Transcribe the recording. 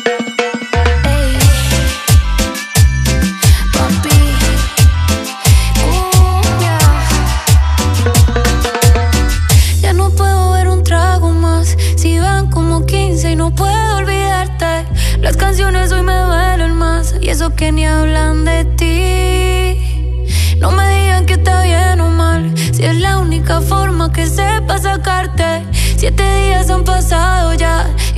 Ey, papi, cumbia. Ya no puedo ver un trago más. Si van como 15 y no puedo olvidarte. Las canciones hoy me duelen más. Y eso que ni hablan de ti. No me digan que está bien o mal. Si es la única forma que sepa sacarte. 7 días han pasado ya